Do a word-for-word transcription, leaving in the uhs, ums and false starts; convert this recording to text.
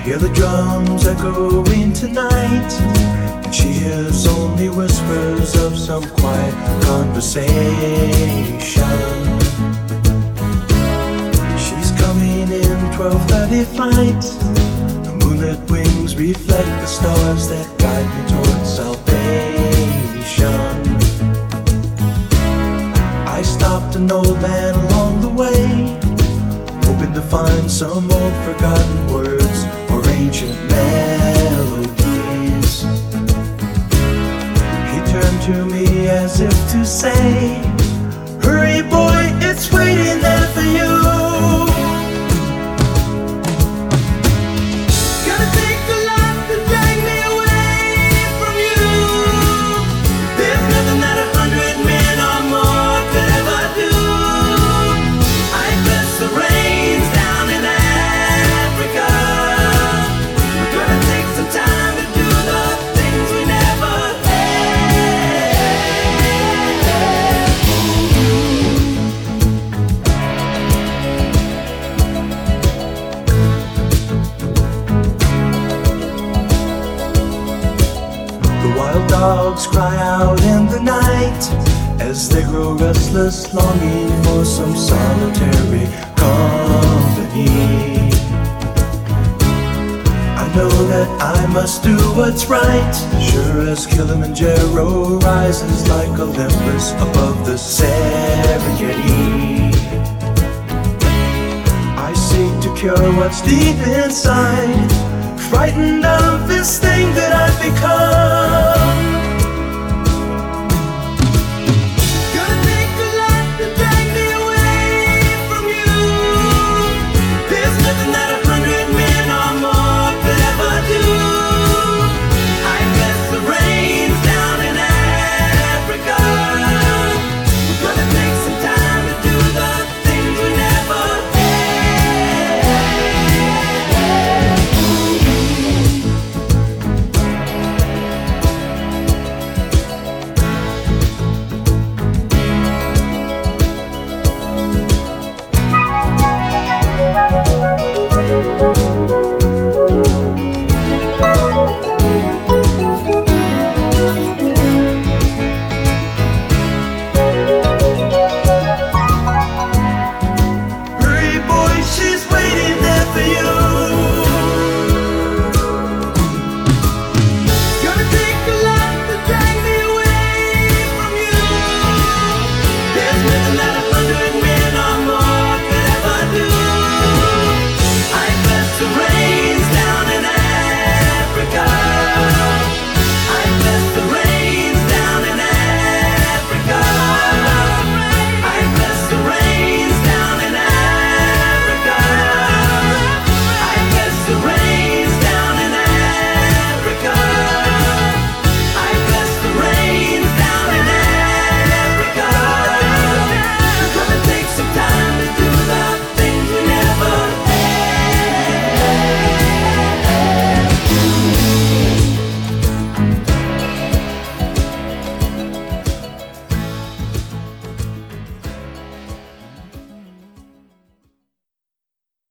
hear the drums echoing tonight, and she hears only whispers of some quiet conversation. She's coming in twelve thirty flight. The moonlit wings reflect the stars that guide me towards salvation. I stopped an old man along the way, hoping to find some old forgotten words or ancient melodies. He turned to me as if to say, "Hurry boy, it's waiting there for you." Gotta take a lot to drag me away from you. There's nothing that a hundred men or more could ever do. I bless the rains down in Africa. We're gonna take some time to do the things we never The wild dogs cry out in the night as they grow restless, longing for some solitary company. I know that I must do what's right, sure as Kilimanjaro rises like Olympus above the Serengeti. I seek to cure what's deep inside, frightened of this thing that I've become.